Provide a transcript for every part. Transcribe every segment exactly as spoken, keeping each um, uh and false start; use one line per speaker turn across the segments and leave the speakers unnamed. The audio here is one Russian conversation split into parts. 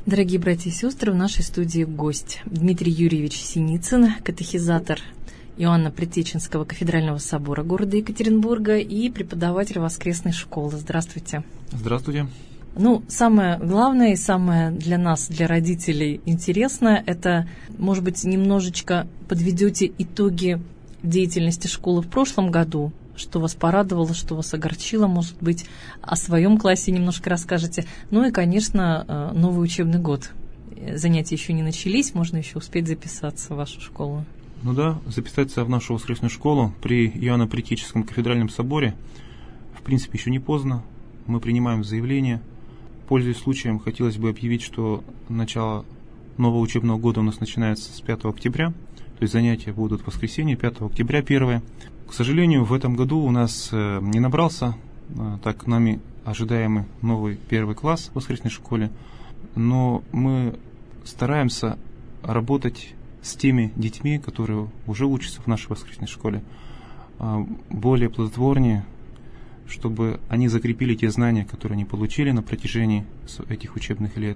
Дорогие братья и сестры, в нашей студии гость Дмитрий Юрьевич Синицын, катехизатор Иоанна-Предтеченского кафедрального собора города Екатеринбурга и преподаватель воскресной школы. Здравствуйте.
Здравствуйте.
Ну, самое главное и самое для нас, для родителей интересное, это, может быть, немножечко подведете итоги деятельности школы в прошлом году, что вас порадовало, что вас огорчило, может быть, о своем классе немножко расскажете. Ну и, конечно, новый учебный год. Занятия еще не начались, можно еще успеть записаться в вашу школу.
Ну да, записаться в нашу воскресную школу при Иоанно-Предтеченском кафедральном соборе, в принципе, еще не поздно. Мы принимаем заявление. Пользуясь случаем, хотелось бы объявить, что начало нового учебного года у нас начинается с пятого октября, то есть занятия будут в воскресенье, пятого октября первое. К сожалению, в этом году у нас не набрался так нами ожидаемый новый первый класс в воскресной школе, но мы стараемся работать с теми детьми, которые уже учатся в нашей воскресной школе, более плодотворнее, чтобы они закрепили те знания, которые они получили на протяжении этих учебных лет.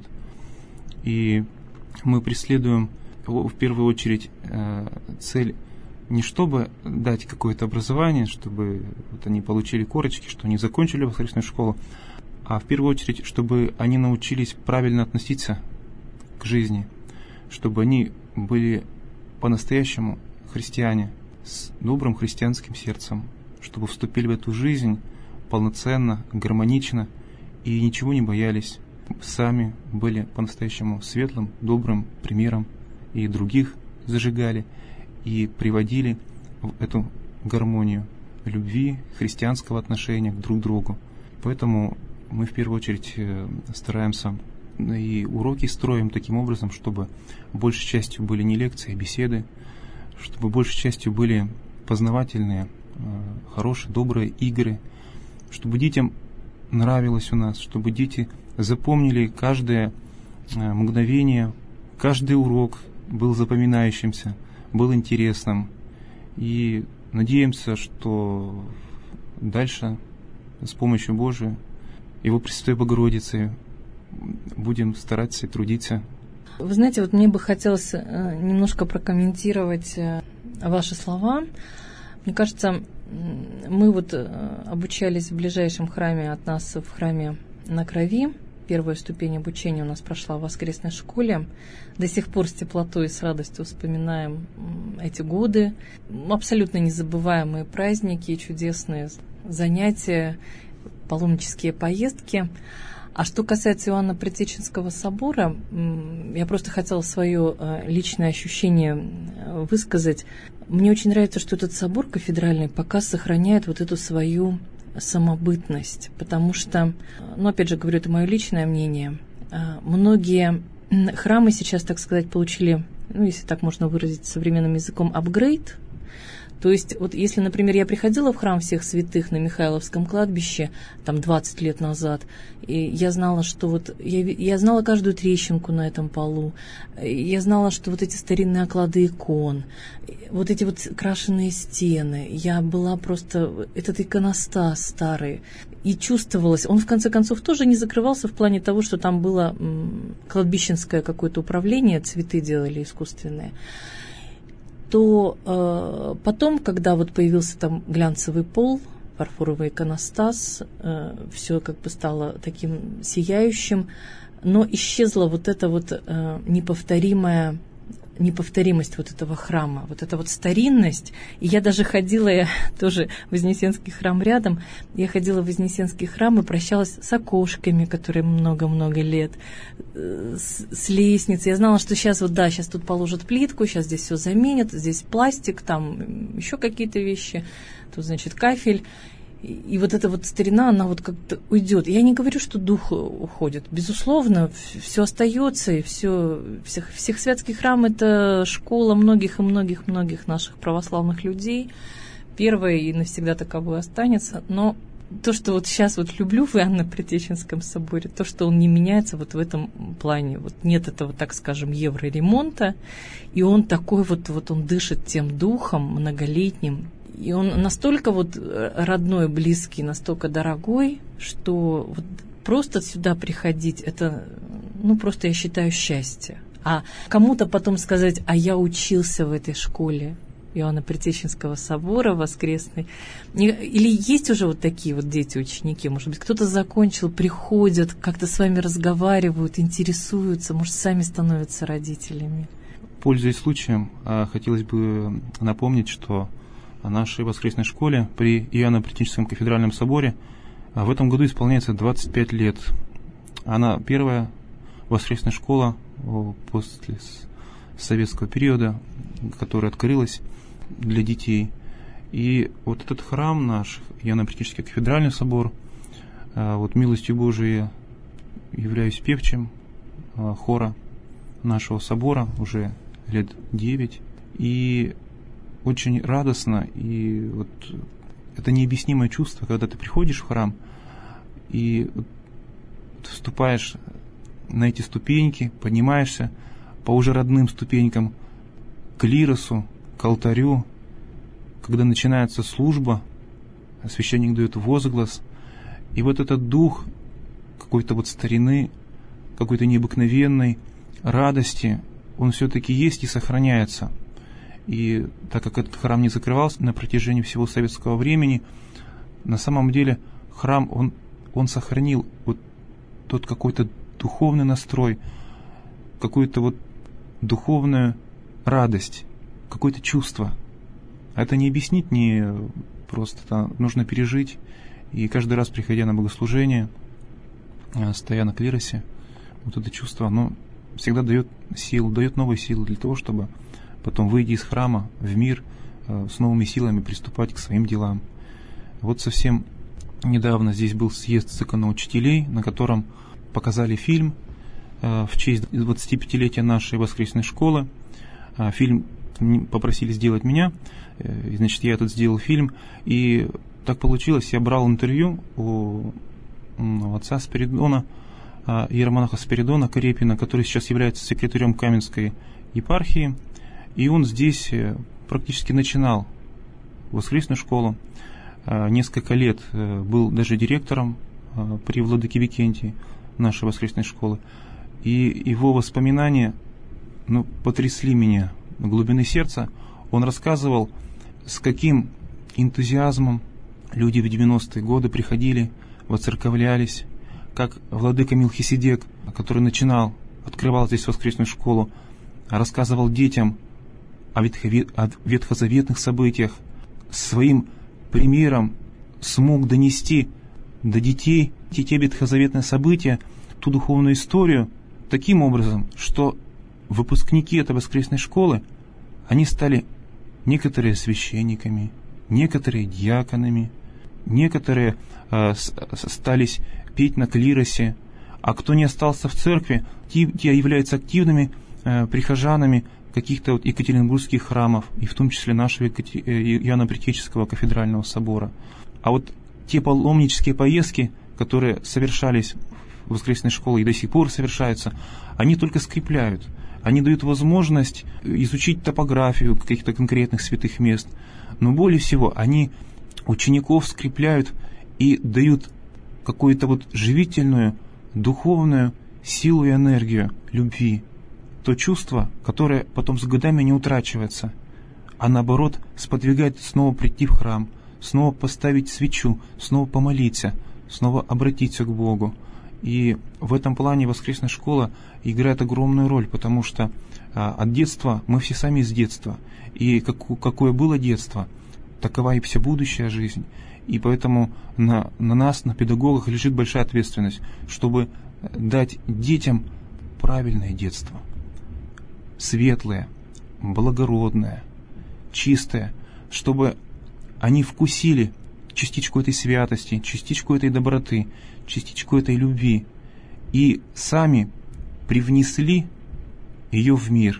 И мы преследуем в первую очередь цель не чтобы дать какое-то образование, чтобы вот они получили корочки, что они закончили воскресную школу, а в первую очередь, чтобы они научились правильно относиться к жизни, чтобы они были по-настоящему христиане с добрым христианским сердцем, чтобы вступили в эту жизнь полноценно, гармонично и ничего не боялись, сами были по-настоящему светлым, добрым примером и других зажигали и приводили в эту гармонию любви, христианского отношения друг к другу. Поэтому мы в первую очередь стараемся и уроки строим таким образом, чтобы большей частью были не лекции, а беседы, чтобы большей частью были познавательные, хорошие, добрые игры, чтобы детям нравилось у нас, чтобы дети запомнили каждое мгновение, каждый урок был запоминающимся, был интересным. И надеемся, что дальше с помощью Божией, Его Пресвятой Богородицы, будем стараться и трудиться.
Вы знаете, вот мне бы хотелось немножко прокомментировать ваши слова. Мне кажется, мы вот обучались в ближайшем храме от нас, в храме на Крови. Первая ступень обучения у нас прошла в воскресной школе. До сих пор с теплотой и с радостью вспоминаем эти годы. Абсолютно незабываемые праздники, чудесные занятия, паломнические поездки. А что касается Иоанна-Предтеченского собора, я просто хотела свое личное ощущение высказать. Мне очень нравится, что этот собор кафедральный пока сохраняет вот эту свою самобытность, потому что, ну, опять же говорю, это мое личное мнение, многие храмы сейчас, так сказать, получили, ну, если так можно выразить современным языком, апгрейд. То есть, вот если, например, я приходила в храм всех святых на Михайловском кладбище там двадцать лет назад, и я знала, что вот я, я знала каждую трещинку на этом полу, я знала, что вот эти старинные оклады икон, вот эти вот крашеные стены, я была просто этот иконостас старый, и чувствовалось, он в конце концов тоже не закрывался в плане того, что там было м, кладбищенское какое-то управление, цветы делали искусственные. То э, потом, когда вот появился там глянцевый пол, фарфоровый иконостас, э, все как бы стало таким сияющим, но исчезла вот эта вот э, неповторимая неповторимость вот этого храма, вот эта вот старинность. И я даже ходила, я тоже в Вознесенский храм рядом, я ходила в Вознесенский храм и прощалась с окошками, которые много-много лет, с, с лестницей. Я знала, что сейчас вот, да, сейчас тут положат плитку, сейчас здесь все заменят, здесь пластик, там еще какие-то вещи, тут, значит, кафель. И вот эта вот старина, она вот как-то уйдет. Я не говорю, что дух уходит. Безусловно, все остается, и все, всех, всех святский храм – это школа многих и многих-многих наших православных людей. Первая и навсегда таковой останется. Но то, что вот сейчас вот люблю в Иоанно-Предтеченском соборе, то, что он не меняется вот в этом плане. Вот нет этого, так скажем, евроремонта. И он такой вот, вот он дышит тем духом многолетним. И он настолько вот родной, близкий, настолько дорогой, что вот просто сюда приходить, это, ну, просто я считаю счастье. А кому-то потом сказать, а я учился в этой школе Иоанна-Предтеченского собора воскресной. Или есть уже вот такие вот дети, ученики? Может быть, кто-то закончил, приходят, как-то с вами разговаривают, интересуются, может, сами становятся родителями?
Пользуясь случаем, хотелось бы напомнить, что нашей воскресной школе при Иоанно-Предтеченском кафедральном соборе в этом году исполняется двадцать пять лет. Она первая воскресная школа после советского периода, которая открылась для детей. И вот этот храм наш, Иоанно-Предтеченский кафедральный собор, вот милостью Божией являюсь певчим хора нашего собора уже лет девять. И очень радостно, и вот это необъяснимое чувство, когда ты приходишь в храм и вступаешь на эти ступеньки, поднимаешься по уже родным ступенькам к клиросу, к алтарю, когда начинается служба, священник дает возглас, и вот этот дух какой-то вот старины, какой-то необыкновенной радости, он все-таки есть и сохраняется. И так как этот храм не закрывался на протяжении всего советского времени, на самом деле храм, он, он сохранил вот тот какой-то духовный настрой, какую-то вот духовную радость, какое-то чувство. Это не объяснить, не просто это нужно пережить. И каждый раз, приходя на богослужение, стоя на клиросе, вот это чувство, оно всегда дает силу, дает новые силы для того, чтобы потом, выйдя из храма в мир, с новыми силами приступать к своим делам. Вот совсем недавно здесь был съезд законоучителей, на котором показали фильм в честь двадцатипятилетия нашей воскресной школы. Фильм попросили сделать меня, и, значит, я этот сделал фильм, и так получилось, я брал интервью у, у отца Спиридона, иеромонаха Спиридона Карепина, который сейчас является секретарем Каменской епархии, и он здесь практически начинал воскресную школу, несколько лет был даже директором при владыке Викентии нашей воскресной школы, и его воспоминания, ну, потрясли меня до глубины сердца. Он рассказывал, с каким энтузиазмом люди в девяностые годы приходили, воцерковлялись, как владыка Мелхиседек, который начинал, открывал здесь воскресную школу, рассказывал детям о, ветхове, о ветхозаветных событиях, своим примером смог донести до детей те ветхозаветные события, ту духовную историю, таким образом, что выпускники этой воскресной школы, они стали некоторые священниками, некоторые диаконами, некоторые э, остались петь на клиросе, а кто не остался в церкви, те, те являются активными э, прихожанами каких-то вот екатеринбургских храмов, и в том числе нашего Иоанна-Предтеченского кафедрального собора. А вот те паломнические поездки, которые совершались в воскресной школе и до сих пор совершаются, они только скрепляют, они дают возможность изучить топографию каких-то конкретных святых мест, но более всего они учеников скрепляют и дают какую-то вот живительную, духовную силу и энергию любви. То чувство, которое потом с годами не утрачивается, а наоборот сподвигает снова прийти в храм, снова поставить свечу, снова помолиться, снова обратиться к Богу. И в этом плане воскресная школа играет огромную роль, потому что а, от детства, мы все сами из детства, и как, какое было детство, такова и вся будущая жизнь. И поэтому на, на нас, на педагогах, лежит большая ответственность, чтобы дать детям правильное детство, светлое, благородное, чистое, чтобы они вкусили частичку этой святости, частичку этой доброты, частичку этой любви и сами привнесли ее в мир.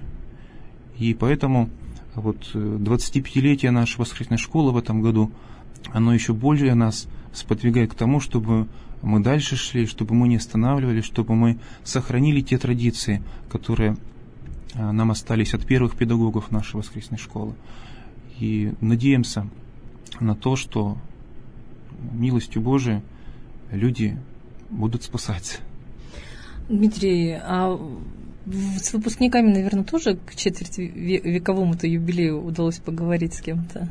И поэтому вот двадцатипятилетие нашей воскресной школы в этом году, оно еще более нас сподвигает к тому, чтобы мы дальше шли, чтобы мы не останавливались, чтобы мы сохранили те традиции, которые нам остались от первых педагогов нашей воскресной школы. И надеемся на то, что милостью Божией люди будут спасаться.
Дмитрий, а с выпускниками, наверное, тоже к четвертьвековому-то юбилею удалось поговорить с кем-то?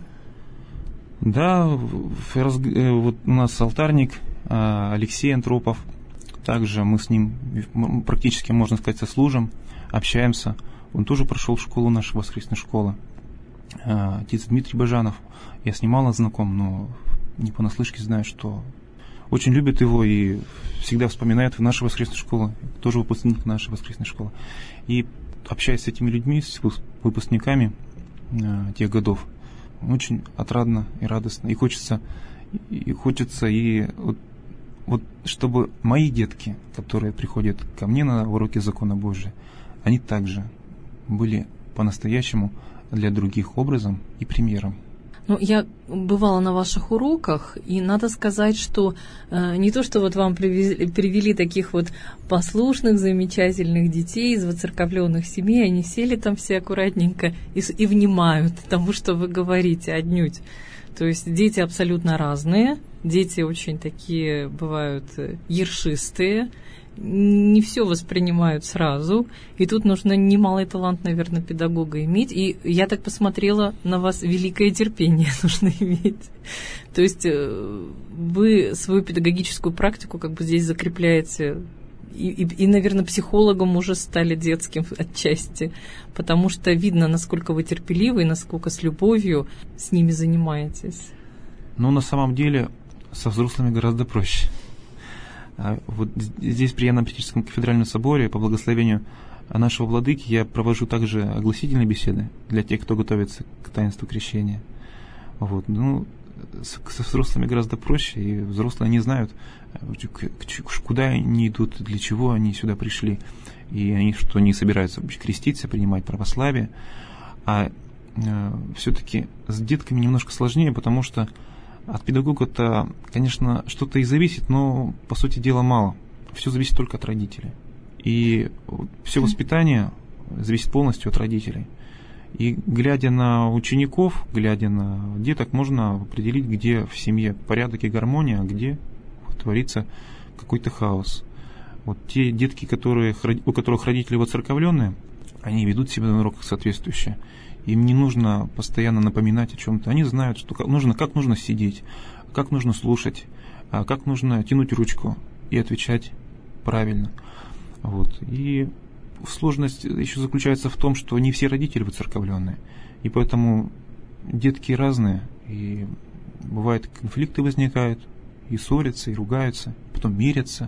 Да, вот у нас алтарник Алексей Антропов. Также мы с ним практически, можно сказать, сослужим, общаемся. Он тоже прошел школу нашей воскресной школы. Отец Дмитрий Бажанов. Я с ним мало знаком, но не понаслышке знаю, что очень любит его и всегда вспоминает в нашей воскресной школе, тоже выпускник нашей воскресной школы. И общаясь с этими людьми, с выпускниками э, тех годов, очень отрадно и радостно. И хочется, и хочется, и вот, вот чтобы мои детки, которые приходят ко мне на уроки закона Божия, они также были по-настоящему для других образом и примером.
Ну, я бывала на ваших уроках, и надо сказать, что э, не то, что вот вам привезли, привели таких вот послушных, замечательных детей из воцерковленных семей, они сели там все аккуратненько и, и внимают тому, что вы говорите, отнюдь. То есть дети абсолютно разные, дети очень такие бывают ершистые, не все воспринимают сразу, и тут нужно немалый талант, наверное, педагога иметь, и я так посмотрела на вас, великое терпение нужно иметь. То есть вы свою педагогическую практику как бы здесь закрепляете, и, и, и, наверное, психологом уже стали детским отчасти, потому что видно, насколько вы терпеливы и насколько с любовью с ними занимаетесь.
Ну, на самом деле, со взрослыми гораздо проще. Вот здесь, при Иоанно-Предтеческом кафедральном соборе, по благословению нашего владыки, я провожу также огласительные беседы для тех, кто готовится к таинству крещения. Вот. Ну, со взрослыми гораздо проще, и взрослые не знают, куда они идут, для чего они сюда пришли, и они что, не собираются креститься, принимать православие. А э, все-таки с детками немножко сложнее, потому что от педагога-то, конечно, что-то и зависит, но, по сути дела, мало. Все зависит только от родителей. И все воспитание зависит полностью от родителей. И глядя на учеников, глядя на деток, можно определить, где в семье порядок и гармония, а где творится какой-то хаос. Вот те детки, которые, у которых родители воцерковленные, они ведут себя на уроках соответствующе. Им не нужно постоянно напоминать о чем-то. Они знают, что нужно, как нужно сидеть, как нужно слушать, как нужно тянуть ручку и отвечать правильно. Вот. И сложность еще заключается в том, что не все родители воцерковленные. И поэтому детки разные, и бывают конфликты возникают, и ссорятся, и ругаются, потом мирятся.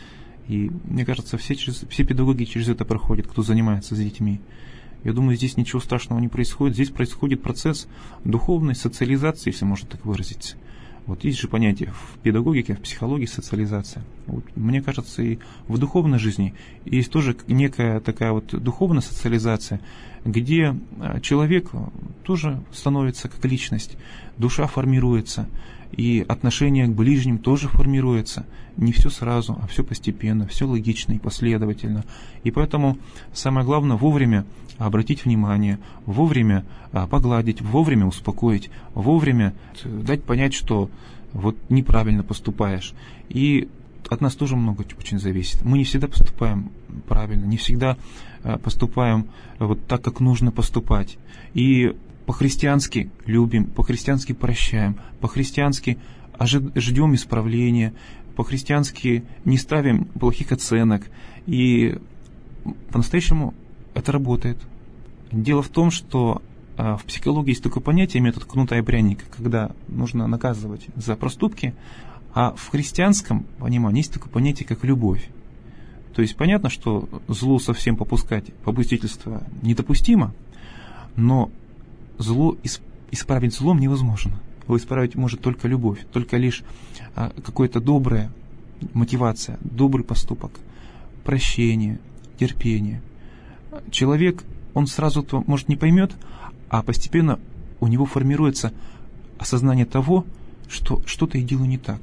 И мне кажется, все, через, все педагоги через это проходят, кто занимается с детьми. Я думаю, здесь ничего страшного не происходит. Здесь происходит процесс духовной социализации, если можно так выразиться. Вот есть же понятие в педагогике, в психологии социализация. Вот, мне кажется, и в духовной жизни есть тоже некая такая вот духовная социализация, где человек тоже становится как личность, душа формируется, и отношение к ближним тоже формируется. Не все сразу, а все постепенно, все логично и последовательно. И поэтому самое главное вовремя обратить внимание, вовремя погладить, вовремя успокоить, вовремя дать понять, что вот неправильно поступаешь. И от нас тоже много очень зависит. Мы не всегда поступаем правильно, не всегда поступаем вот так, как нужно поступать. И по-христиански любим, по-христиански прощаем, по-христиански ждем исправления, по-христиански не ставим плохих оценок. И по-настоящему это работает. Дело в том, что в психологии есть такое понятие, метод кнута и пряника, когда нужно наказывать за проступки, а в христианском понимании есть такое понятие, как любовь. То есть понятно, что злу совсем попускать, попустительство недопустимо, но зло, исправить злом невозможно. Его исправить может только любовь, только лишь а, какая-то добрая мотивация, добрый поступок, прощение, терпение. Человек, он сразу это, может, не поймет, а постепенно у него формируется осознание того, что что-то я делаю не так.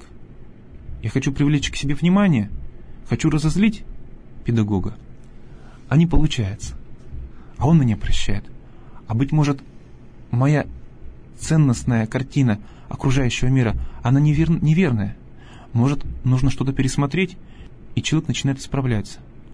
Я хочу привлечь к себе внимание, хочу разозлить педагога, а не получается. А он меня прощает. А быть может, моя ценностная картина окружающего мира, она невер... неверная. Может, нужно что-то пересмотреть, и человек начинает исправляться.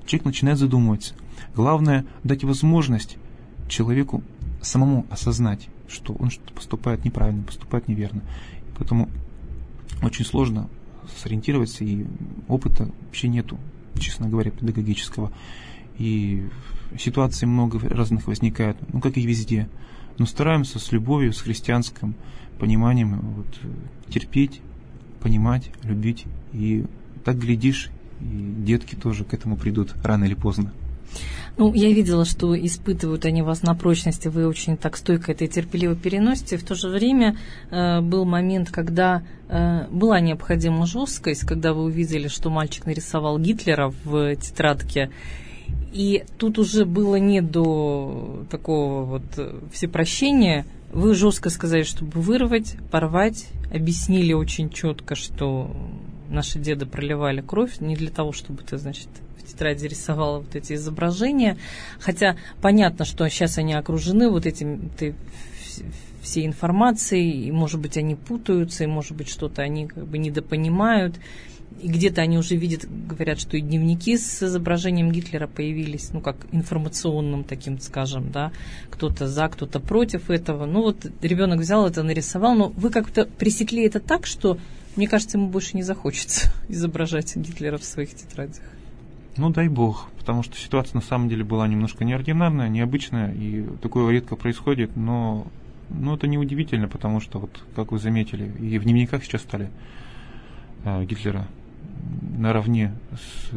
человек начинает задумываться. Главное дать возможность человеку самому осознать, что он что-то поступает неправильно, поступает неверно. Поэтому очень сложно сориентироваться, и опыта вообще нету, честно говоря, педагогического. И ситуаций много разных возникает, ну, как и везде. Но стараемся с любовью, с христианским пониманием вот, терпеть, понимать, любить. И так, глядишь, и детки тоже к этому придут рано или поздно.
Ну, я видела, что испытывают они вас на прочности, вы очень так стойко это и терпеливо переносите. В то же время э, был момент, когда э, была необходима жесткость, когда вы увидели, что мальчик нарисовал Гитлера в тетрадке. И тут уже было не до такого вот всепрощения. Вы жестко сказали, чтобы вырвать, порвать, объяснили очень четко, что наши деды проливали кровь не для того, чтобы это, значит, в тетради рисовала вот эти изображения. Хотя понятно, что сейчас они окружены вот этим всей информацией, и, может быть, они путаются, и, может быть, что-то они как бы недопонимают. И где-то они уже видят, говорят, что и дневники с изображением Гитлера появились, ну, как информационным таким, скажем, да, кто-то за, кто-то против этого. Ну, вот ребенок взял это, нарисовал, но вы как-то пресекли это так, что, мне кажется, ему больше не захочется изображать Гитлера в своих тетрадях.
Ну, дай бог, потому что ситуация на самом деле была немножко неординарная, необычная, и такое редко происходит, но, но это не удивительно, потому что, вот, как вы заметили, и в дневниках сейчас стали э, Гитлера наравне с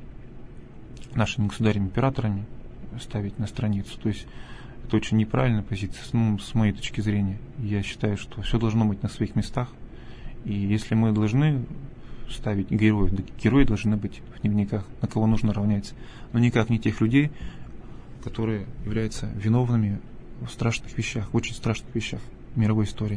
нашими государями-императорами ставить на страницу. То есть это очень неправильная позиция, ну, с моей точки зрения. Я считаю, что все должно быть на своих местах. И если мы должны ставить героев, да, герои должны быть в дневниках, на кого нужно равняться. Но никак не тех людей, которые являются виновными в страшных вещах, в очень страшных вещах мировой истории.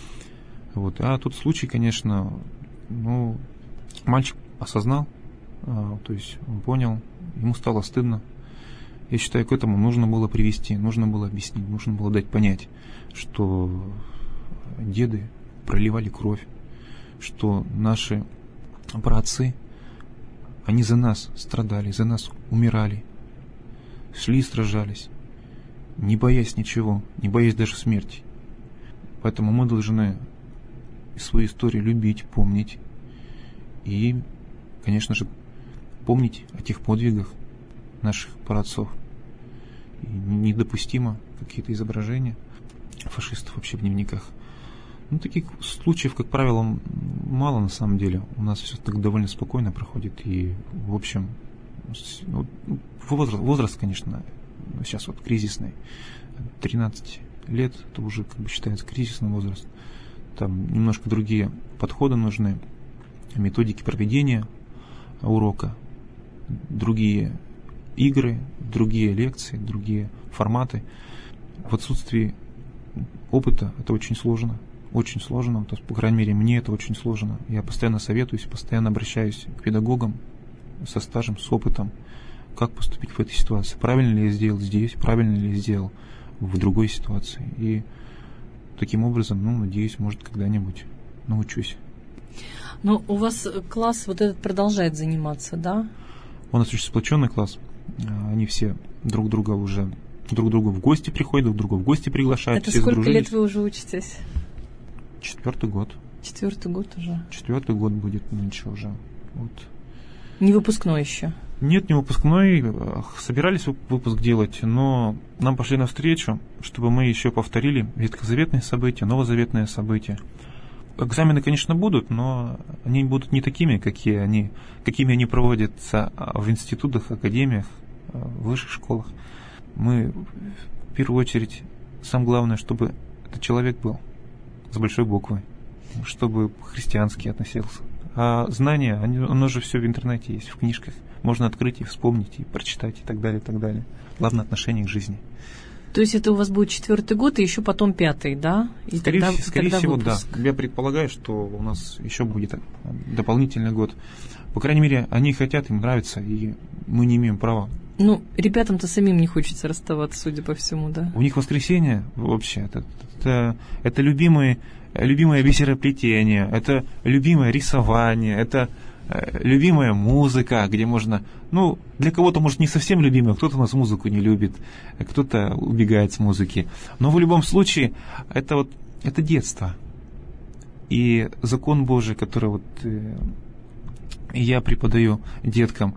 Вот. А тут случай, конечно, ну, мальчик осознал, а, то есть он понял, ему стало стыдно. Я считаю, к этому нужно было привести, нужно было объяснить, нужно было дать понять, что деды проливали кровь, что наши праотцы, они за нас страдали, за нас умирали, шли и сражались, не боясь ничего, не боясь даже смерти. Поэтому мы должны свою историю любить, помнить и, конечно же, помнить о тех подвигах наших праотцов. И недопустимо какие-то изображения фашистов вообще в дневниках. Ну, таких случаев, как правило, мало на самом деле. У нас все так довольно спокойно проходит. И, в общем, ну, возраст, возраст, конечно, сейчас вот кризисный. тринадцать лет, это уже как бы считается кризисный возраст. Там немножко другие подходы нужны, методики проведения урока, другие игры, другие лекции, другие форматы. В отсутствии опыта это очень сложно. Очень сложно, то есть, по крайней мере, мне это очень сложно. Я постоянно советуюсь, постоянно обращаюсь к педагогам со стажем, с опытом, как поступить в этой ситуации. Правильно ли я сделал здесь, правильно ли я сделал в другой ситуации. И таким образом, ну, надеюсь, может, когда-нибудь научусь.
Но у вас класс вот этот продолжает заниматься, да?
У нас очень сплоченный класс. Они все друг друга уже, друг другу в гости приходят, друг друга в гости приглашают.
Это
все
сколько
сдружились.
лет вы уже учитесь?
Четвертый год.
Четвертый год уже.
Четвертый год будет нынче уже. Вот.
Не выпускной еще?
Нет, не выпускной. Собирались выпуск делать, но нам пошли навстречу, чтобы мы еще повторили ветхозаветные события, новозаветные события. Экзамены, конечно, будут, но они будут не такими, какие они, какими они проводятся в институтах, академиях, в высших школах. Мы в первую очередь, самое главное, чтобы этот человек был с большой буквы, чтобы христианский относился. А знания, они, оно же все в интернете есть, в книжках. Можно открыть и вспомнить, и прочитать, и так далее, и так далее. Главное, отношение к жизни.
То есть это у вас будет четвертый год и еще потом пятый, да? И
скорее
тогда,
скорее
тогда
всего,
выпуск.
да. Я предполагаю, что у нас еще будет дополнительный год. По крайней мере, они хотят, им нравится, и мы не имеем права.
Ну, ребятам-то самим не хочется расставаться, судя по всему, да?
У них воскресенье вообще, это, это, это любимые, любимое бисероплетение, это любимое рисование, это любимая музыка, где можно, ну, для кого-то, может, не совсем любимая, кто-то у нас музыку не любит, кто-то убегает с музыки. Но в любом случае, это вот, это детство. И закон Божий, который вот я преподаю деткам,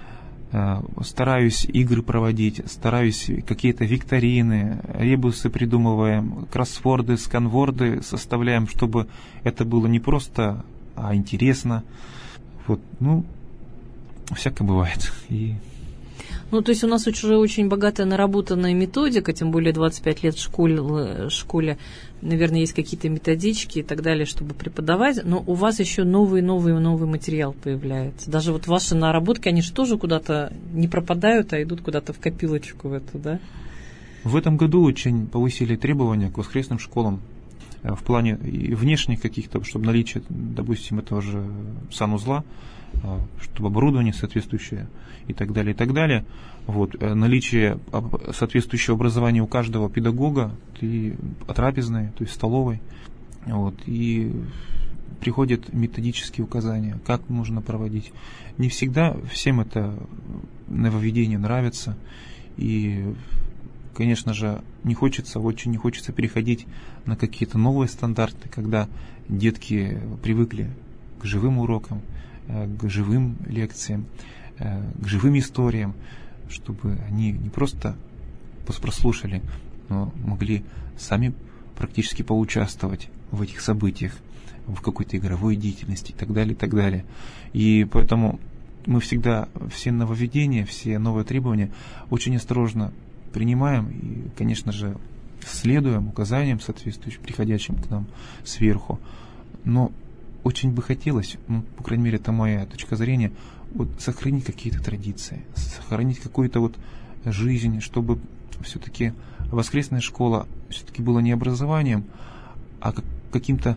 стараюсь игры проводить, стараюсь какие-то викторины, ребусы придумываем, кроссворды, сканворды составляем, чтобы это было не просто, а интересно. Вот, ну, всякое бывает. И...
Ну, то есть у нас уже очень богатая наработанная методика, тем более двадцать пять лет в школе, школе, наверное, есть какие-то методички и так далее, чтобы преподавать, но у вас еще новый, новый, новый материал появляется. Даже вот ваши наработки, они же тоже куда-то не пропадают, а идут куда-то в копилочку в эту, да?
В этом году очень повысили требования к воскресным школам в плане внешних каких-то, чтобы наличие, допустим, этого же санузла, чтобы оборудование соответствующее и так далее, и так далее. Вот, наличие соответствующего образования у каждого педагога, и трапезной, то есть столовой. Вот, и приходят методические указания, как нужно проводить. Не всегда всем это нововведение нравится. И, конечно же, не хочется, очень не хочется переходить на какие-то новые стандарты, когда детки привыкли к живым урокам, к живым лекциям, к живым историям, чтобы они не просто прослушали, но могли сами практически поучаствовать в этих событиях, в какой-то игровой деятельности и так далее, и так далее. И поэтому мы всегда все нововведения, все новые требования очень осторожно принимаем и, конечно же, следуем указаниям соответствующим, приходящим к нам сверху. Но очень бы хотелось, ну, по крайней мере, это моя точка зрения, вот, сохранить какие-то традиции, сохранить какую-то вот жизнь, чтобы все-таки воскресная школа все-таки была не образованием, а как, каким-то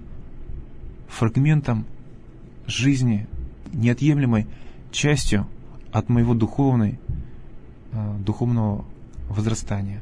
фрагментом жизни, неотъемлемой частью от моего духовной, э, духовного возрастания.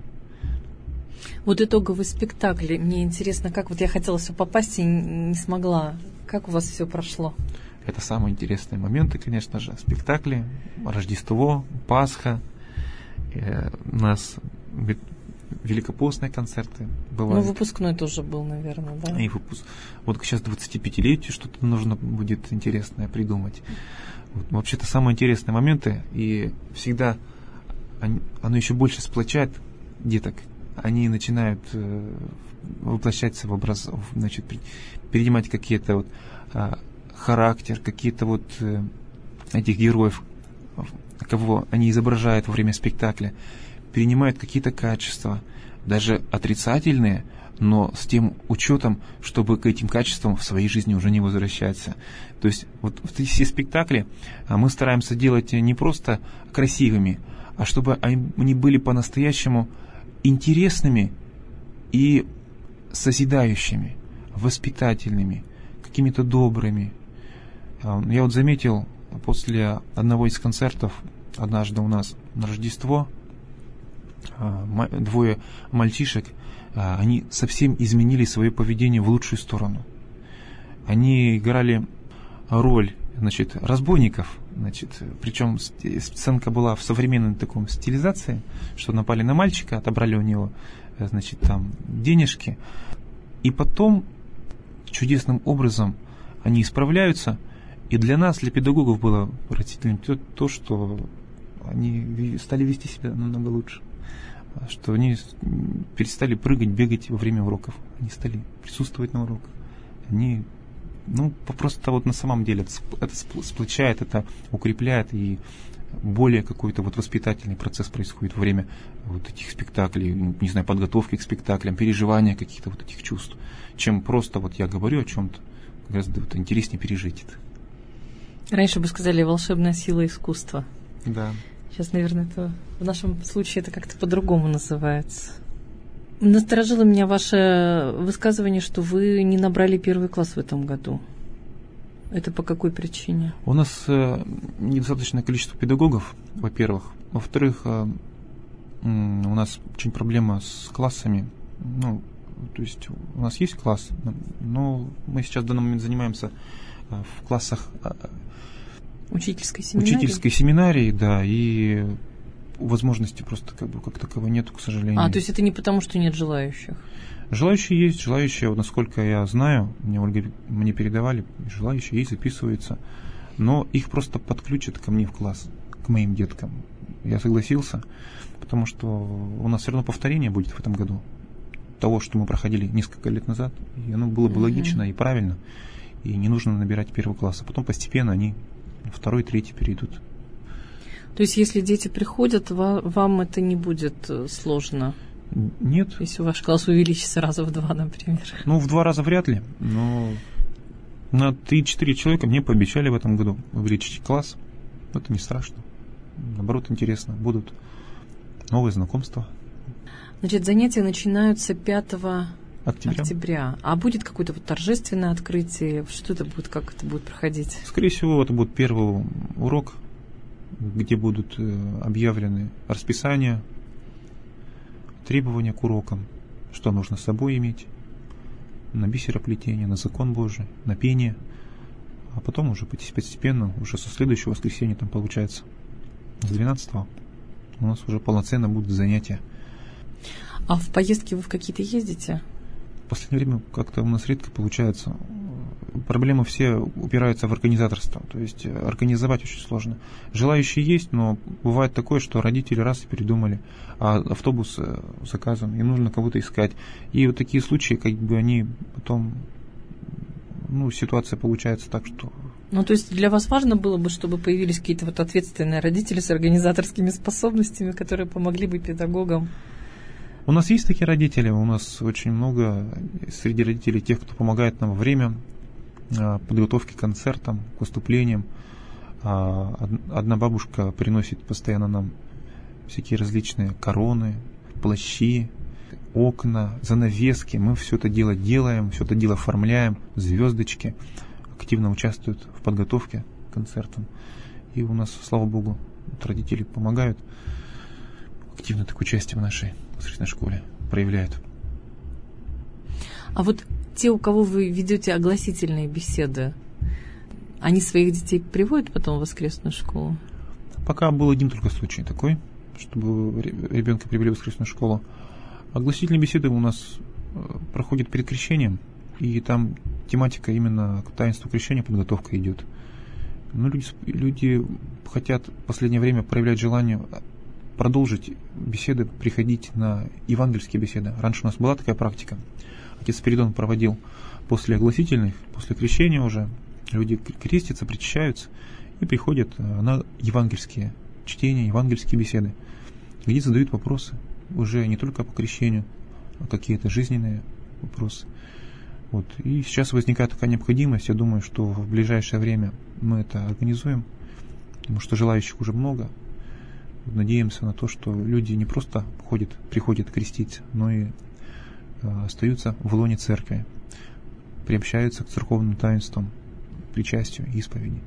Вот итоговый спектакль. Мне интересно, как вот я хотела все попасть и не смогла. Как у вас все прошло?
Это самые интересные моменты, конечно же. Спектакли, Рождество, Пасха. Э, у нас великопостные концерты бывают.
Ну, выпускной тоже был, наверное, да?
И выпуск. Вот сейчас двадцатипятилетию что-то нужно будет интересное придумать. Вот. Вообще-то самые интересные моменты, и всегда они, оно еще больше сплочает деток. Они начинают э, воплощаться в образ, значит, перенимать какие-то вот э, характер, какие-то вот э, этих героев, кого они изображают во время спектакля, перенимают какие-то качества, даже отрицательные, но с тем учетом, чтобы к этим качествам в своей жизни уже не возвращаться. То есть вот все спектакли мы стараемся делать не просто красивыми, а чтобы они были по-настоящему интересными и созидающими, воспитательными, какими-то добрыми. Я вот заметил после одного из концертов однажды у нас на Рождество двое мальчишек, они совсем изменили свое поведение в лучшую сторону. Они играли роль, значит, разбойников, значит, причем сценка была в современной такой стилизации, что напали на мальчика, отобрали у него, значит, там денежки, и потом чудесным образом они исправляются, и для нас, для педагогов было поразительным то, то, что они стали вести себя намного лучше, что они перестали прыгать, бегать во время уроков, они стали присутствовать на уроках, они, ну, просто вот на самом деле это, это сплочает, это укрепляет, и более какой-то вот воспитательный процесс происходит во время вот этих спектаклей, не знаю, подготовки к спектаклям, переживания каких-то вот этих чувств, чем просто вот я говорю о чем-то, гораздо вот интереснее пережить это.
Раньше бы сказали волшебная сила искусства.
Да.
Сейчас, наверное, это в нашем случае это как-то по-другому называется. Насторожило меня ваше высказывание, что вы не набрали первый класс в этом году. Это по какой причине?
У нас э, недостаточное количество педагогов, во-первых. Во-вторых, э, у нас очень проблема с классами. Ну, то есть у нас есть класс, но мы сейчас в данный момент занимаемся в классах
Учительской семинарии?
Учительской семинарии, да, и возможности просто как бы как таковой нету, к сожалению.
А, то есть это не потому, что нет желающих?
Желающие есть, желающие, насколько я знаю, мне Ольга мне передавали, желающие есть, записываются, но их просто подключат ко мне в класс, к моим деткам. Я согласился, потому что у нас все равно повторение будет в этом году того, что мы проходили несколько лет назад, и оно было бы логично mm-hmm. и правильно, и не нужно набирать первого класса. Потом постепенно они второй, третий перейдут.
То есть, если дети приходят, вам это не будет сложно?
Нет.
Если ваш класс увеличится раза в два, например.
Ну, в два раза вряд ли, но на три-четыре человека мне пообещали в этом году увеличить класс. Это не страшно. Наоборот, интересно. Будут новые знакомства.
Значит, занятия начинаются пятого
октября.
октября. А будет какое-то вот торжественное открытие? Что это будет, как это будет проходить?
Скорее всего, это будет первый урок, где будут объявлены расписания, требования к урокам, что нужно с собой иметь, на бисероплетение, на закон Божий, на пение, а потом уже постепенно, уже со следующего воскресенья, там получается, с двенадцатого у нас уже полноценно будут занятия.
А в поездки вы в какие-то ездите?
В последнее время как-то у нас редко получается. Проблемы все упираются в организаторство. То есть организовать очень сложно. Желающие есть, но бывает такое, что родители раз и передумали, а автобус заказан, и нужно кого-то искать. И вот такие случаи, как бы они потом, ну, ситуация получается так, что...
Ну, то есть для вас важно было бы, чтобы появились какие-то вот ответственные родители с организаторскими способностями, которые помогли бы педагогам?
У нас есть такие родители, у нас очень много среди родителей тех, кто помогает нам во время подготовки к концертам, к выступлениям. Одна бабушка приносит постоянно нам всякие различные короны, плащи, окна, занавески. Мы все это дело делаем, все это дело оформляем, звездочки. Активно участвуют в подготовке к концертам. И у нас, слава Богу, родители помогают. Активно такое участие в нашей воскресной школе проявляют.
А вот те, у кого вы ведете огласительные беседы, они своих детей приводят потом в воскресную школу?
Пока был один только случай такой, чтобы ребенка привели в воскресную школу. Огласительные беседы у нас проходят перед крещением, и там тематика именно к таинству крещения, подготовка идет. Но люди, люди хотят в последнее время проявлять желание продолжить беседы, приходить на евангельские беседы. Раньше у нас была такая практика. Отец Спиридон проводил после огласительных, после крещения уже. Люди крестятся, причащаются и приходят на евангельские чтения, евангельские беседы, где задают вопросы уже не только по крещению, а какие-то жизненные вопросы. Вот. И сейчас возникает такая необходимость. Я думаю, что в ближайшее время мы это организуем, потому что желающих уже много. Надеемся на то, что люди не просто ходят, приходят креститься, но и э, остаются в лоне церкви, приобщаются к церковным таинствам, причастию, исповеди.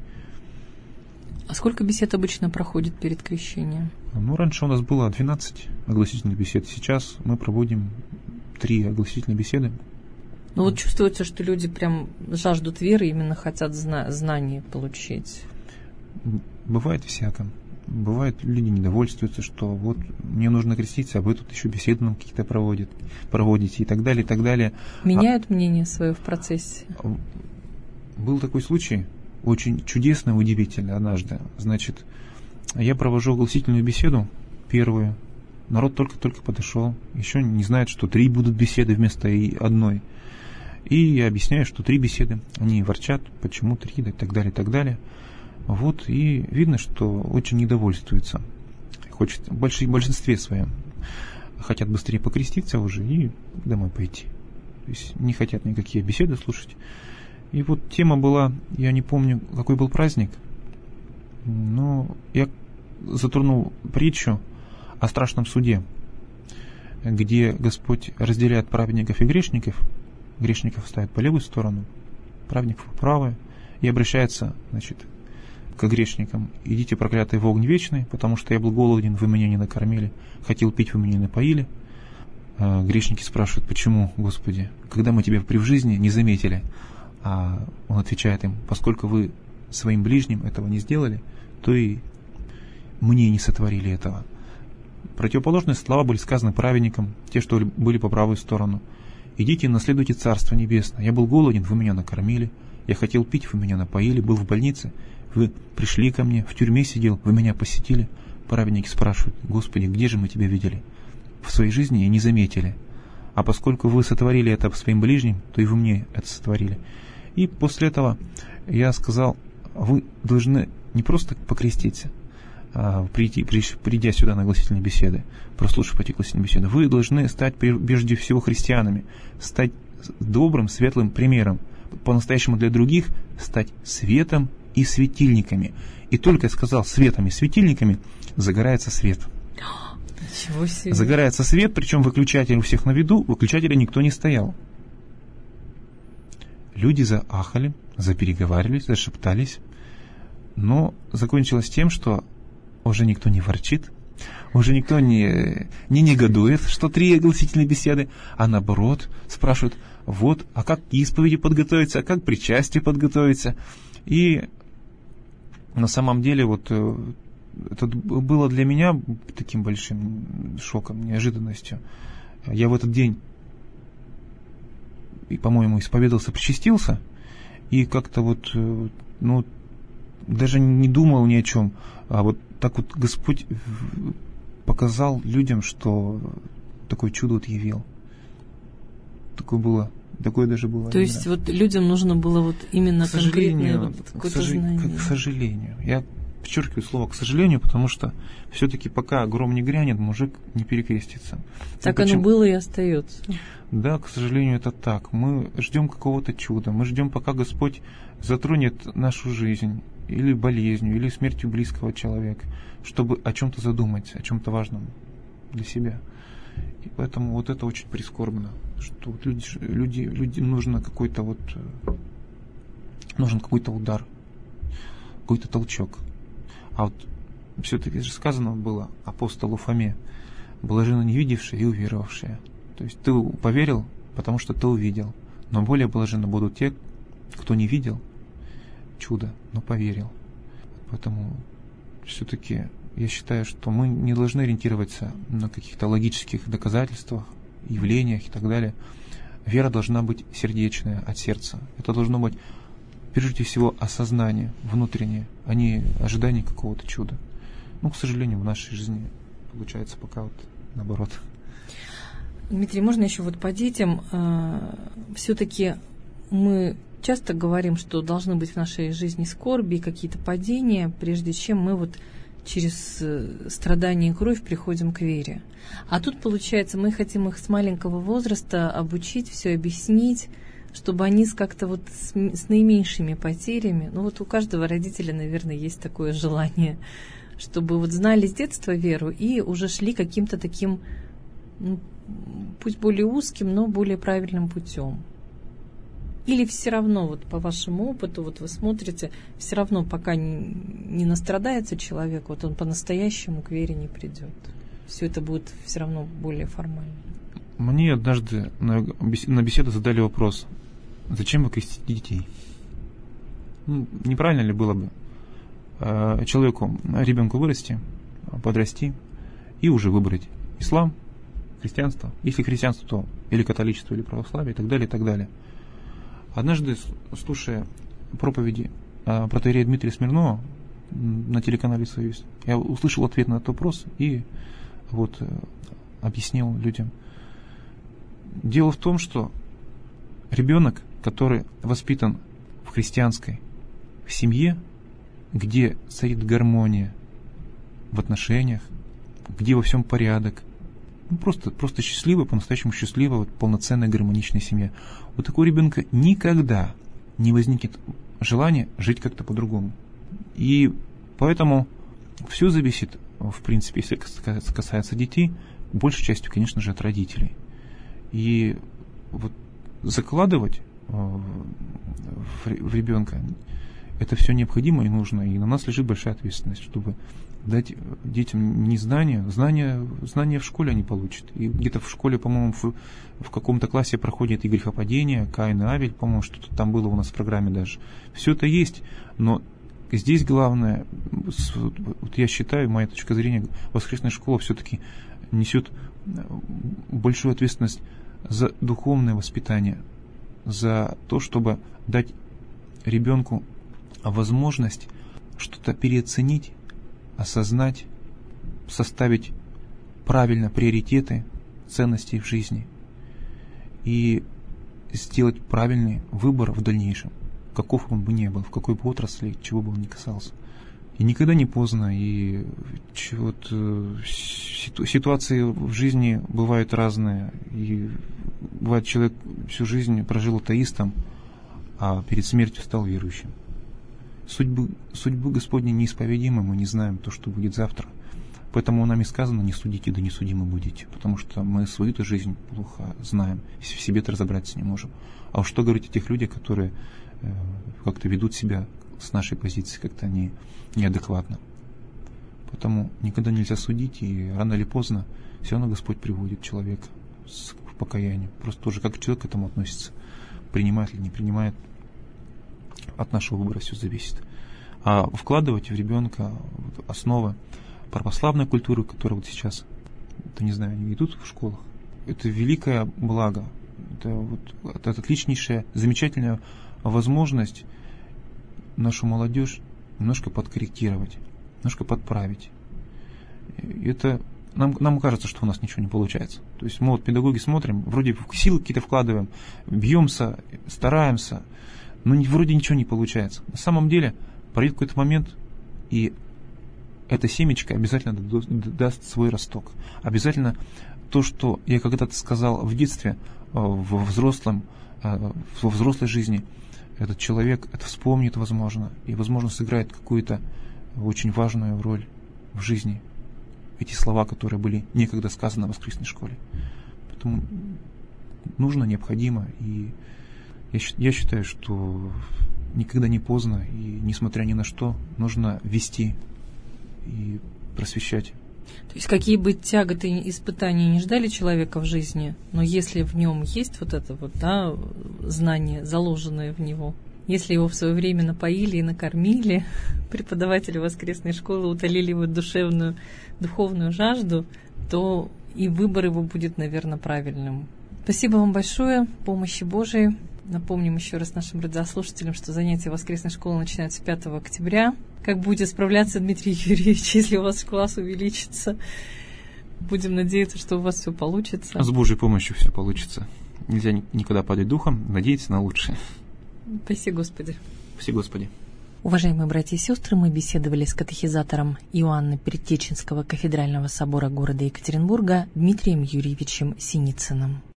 А сколько бесед обычно проходит перед крещением?
Ну, раньше у нас было двенадцать огласительных бесед, сейчас мы проводим три огласительные беседы.
Ну вот чувствуется, что люди прям жаждут веры, именно хотят зна- знаний получить.
Бывает всяко. Бывает, люди недовольствуются, что вот мне нужно креститься, а вы тут еще беседы нам какие-то проводите, проводите и так далее, и так далее.
Меняют
а...
мнение свое в процессе?
Был такой случай, очень чудесный, удивительный однажды. Значит, я провожу огласительную беседу, первую. Народ только-только подошел, еще не знает, что три будут беседы вместо одной. И я объясняю, что три беседы. Они ворчат, почему три, и так далее, и так далее. Вот, и видно, что очень недовольствуются. Хочет, в большинстве своем хотят быстрее покреститься уже и домой пойти. То есть не хотят никакие беседы слушать. И вот тема была, я не помню, какой был праздник, но я затронул притчу о страшном суде, где Господь разделяет праведников и грешников, грешников ставит по левую сторону, праведников по правую, и обращается, значит, к грешникам: идите, проклятые, в огонь вечный, потому что я был голоден, вы меня не накормили, хотел пить, вы меня не напоили. А грешники спрашивают: почему, Господи, когда мы тебя при в жизни не заметили? А он отвечает им: поскольку вы своим ближним этого не сделали, то и мне не сотворили этого. Противоположные слова были сказаны праведникам, те, что были по правую сторону. «Идите, наследуйте Царство Небесное. Я был голоден, вы меня накормили. Я хотел пить, вы меня напоили. Был в больнице, вы пришли ко мне. В тюрьме сидел, вы меня посетили». Праведники спрашивают: «Господи, где же мы Тебя видели?» В своей жизни и не заметили. А поскольку вы сотворили это своим ближним, то и вы мне это сотворили. И после этого я сказал: вы должны не просто покреститься, а прийти, придя сюда на гласительные беседы, прослушав эти гласительные беседы, вы должны стать прежде всего христианами, стать добрым, светлым примером, по-настоящему для других стать светом и светильниками. И только я сказал светом и светильниками, загорается свет.
Ничего себе.
Загорается свет, причем выключатель у всех на виду, выключателя никто не стоял. Люди заахали, запереговаривались, зашептались, но закончилось тем, что уже никто не ворчит, уже никто не, не негодует, что три огласительные беседы, а наоборот спрашивают: вот, а как к исповеди подготовиться, а как к причастию подготовиться. И на самом деле вот это было для меня таким большим шоком, неожиданностью. Я в этот день, и, по-моему, исповедался, причастился, и как-то вот, ну, даже не думал ни о чем, а вот так вот Господь показал людям, что такое чудо вот явил. Такое было, такое даже было.
То есть вот людям нужно было вот именно конкретное вот какое-то знание.
К сожалению. Я подчеркиваю слово «к сожалению», потому что все-таки пока гром не грянет, мужик не перекрестится.
Так оно было и остается.
Да, к сожалению, это так. Мы ждем какого-то чуда. Мы ждем, пока Господь затронет нашу жизнь или болезнью, или смертью близкого человека, чтобы о чем-то задумать, о чем-то важном для себя. И поэтому вот это очень прискорбно, что вот люди, люди, людям нужно какой-то вот, нужен какой-то удар, какой-то толчок. А вот все-таки же сказано было апостолу Фоме: блаженно не видевшие и уверовавшие. То есть ты поверил, потому что ты увидел. Но более блаженны будут те, кто не видел чудо, но поверил. Поэтому все-таки я считаю, что мы не должны ориентироваться на каких-то логических доказательствах, явлениях и так далее. Вера должна быть сердечная, от сердца. Это должно быть прежде всего осознание внутреннее, а не ожидание какого-то чуда. Ну, к сожалению, в нашей жизни получается пока вот наоборот.
Дмитрий, можно еще вот по детям? Все-таки мы часто говорим, что должны быть в нашей жизни скорби и какие-то падения, прежде чем мы вот через страдания и кровь приходим к вере. А тут, получается, мы хотим их с маленького возраста обучить, все объяснить, чтобы они с как-то вот с, с наименьшими потерями, ну вот у каждого родителя, наверное, есть такое желание, чтобы вот знали с детства веру и уже шли каким-то таким, ну, пусть более узким, но более правильным путем. Или все равно, вот по вашему опыту, вот вы смотрите, все равно пока не, не настрадается человек, вот он по-настоящему к вере не придет. Все это будет все равно более формально.
Мне однажды на беседу задали вопрос: зачем вы крестите детей? Ну, неправильно ли было бы э, человеку, ребенку вырасти, подрасти и уже выбрать ислам, христианство, если христианство, то или католичество, или православие, и так далее, и так далее. Однажды, слушая проповеди протоиерея Дмитрия Смирнова на телеканале «Союз», я услышал ответ на этот вопрос и вот объяснил людям. Дело в том, что ребенок, который воспитан в христианской в семье, где царит гармония в отношениях, где во всем порядок, ну, просто, просто счастливая, по-настоящему счастливая, вот, полноценная гармоничная семья. У такого ребенка никогда не возникнет желания жить как-то по-другому. И поэтому все зависит, в принципе, если касается детей, большей частью, конечно же, от родителей. И вот закладывать в ребенка это все необходимо и нужно. И на нас лежит большая ответственность, чтобы дать детям не знания, знания, знания в школе они получат. И где-то в школе, по-моему, в, в каком-то классе проходит и грехопадение, Каин и Авель, по-моему, что-то там было у нас в программе даже. Все это есть, но здесь главное, вот я считаю, моя точка зрения, воскресная школа все-таки несет большую ответственность за духовное воспитание, за то, чтобы дать ребенку возможность что-то переоценить, осознать, составить правильно приоритеты, ценностей в жизни и сделать правильный выбор в дальнейшем, каков он бы ни был, в какой бы отрасли, чего бы он ни касался. И никогда не поздно, и вот, ситуации в жизни бывают разные, и бывает, человек всю жизнь прожил атеистом, а перед смертью стал верующим. Судьбы, судьбы Господней неисповедимы, мы не знаем то, что будет завтра. Поэтому нам и сказано: не судите, да не судимы будете. Потому что мы свою-то жизнь плохо знаем, в себе-то разобраться не можем. А уж что говорить о тех людях, которые э, как-то ведут себя с нашей позиции как-то не, неадекватно. Поэтому никогда нельзя судить, и рано или поздно все равно Господь приводит человека к покаянию. Просто тоже как человек к этому относится. Принимает или не принимает, от нашего выбора все зависит. А вкладывать в ребенка основы православной культуры, которая вот сейчас, это, не знаю, они идут в школах, это великое благо. Это, вот, это отличнейшая, замечательная возможность нашу молодежь немножко подкорректировать, немножко подправить. И это нам, нам кажется, что у нас ничего не получается. То есть мы вот педагоги смотрим, вроде силы какие-то вкладываем, бьемся, стараемся, но вроде ничего не получается. На самом деле пройдет какой-то момент, и эта семечко обязательно даст свой росток. Обязательно то, что я когда-то сказал в детстве, во взрослом, во взрослой жизни, этот человек это вспомнит, возможно, и, возможно, сыграет какую-то очень важную роль в жизни. Эти слова, которые были некогда сказаны в воскресной школе. Поэтому нужно, необходимо, и я, я считаю, что никогда не поздно, и, несмотря ни на что, нужно вести и просвещать.
То есть какие бы тяготы и испытания не ждали человека в жизни, но если в нем есть вот это вот, да, знание, заложенное в него, если его в свое время напоили и накормили, преподаватели воскресной школы утолили его душевную, духовную жажду, то и выбор его будет, наверное, правильным. Спасибо вам большое, помощи Божией. Напомним еще раз нашим радиослушателям, что занятия воскресной школы начинаются пятого октября. Как будет справляться Дмитрий Юрьевич, если у вас класс увеличится? Будем надеяться, что у вас все получится.
С Божьей помощью все получится. Нельзя никогда падать духом, надеяться на лучшее.
Спаси Господи.
Спаси Господи.
Уважаемые братья и сестры, мы беседовали с катехизатором Иоанно-Предтеченского кафедрального собора города Екатеринбурга Дмитрием Юрьевичем Синицыным.